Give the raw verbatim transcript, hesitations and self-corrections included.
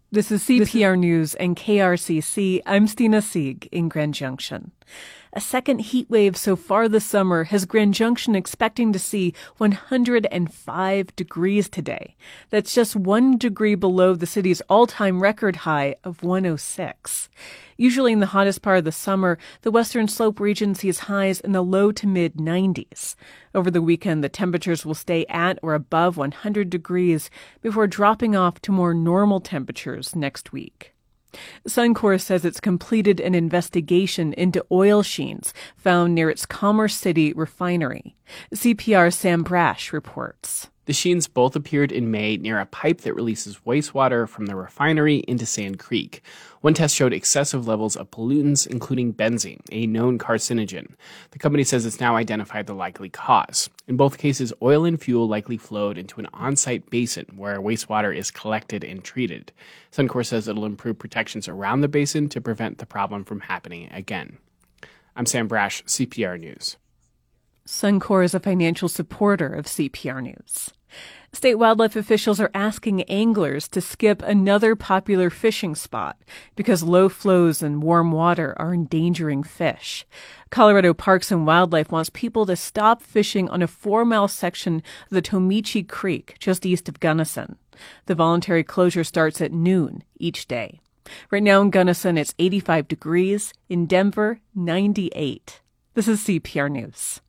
This is C P R News and K R C C. I'm Stina Sieg in Grand Junction. A second heat wave so far this summer has Grand Junction expecting to see one hundred five degrees today. That's just one degree below the city's all-time record high of one oh six. Usually in the hottest part of the summer, the Western Slope region sees highs in the low to mid nineties. Over the weekend, the temperatures will stay at or above one hundred degrees before dropping off to more normal temperatures next week. Suncor says it's completed an investigation into oil sheens found near its Commerce City refinery. C P R's Sam Brash reports. The sheens both appeared in May near a pipe that releases wastewater from the refinery into Sand Creek. One test showed excessive levels of pollutants, including benzene, a known carcinogen. The company says it's now identified the likely cause. In both cases, oil and fuel likely flowed into an on-site basin where wastewater is collected and treated. Suncor says it'll improve protections around the basin to prevent the problem from happening again. I'm Sam Brash, C P R News. Suncor is a financial supporter of C P R News. State wildlife officials are asking anglers to skip another popular fishing spot because low flows and warm water are endangering fish. Colorado Parks and Wildlife wants people to stop fishing on a four-mile section of the Tomichi Creek just east of Gunnison. The voluntary closure starts at noon each day. Right now in Gunnison, it's eighty-five degrees. In Denver, ninety-eight. This is C P R News.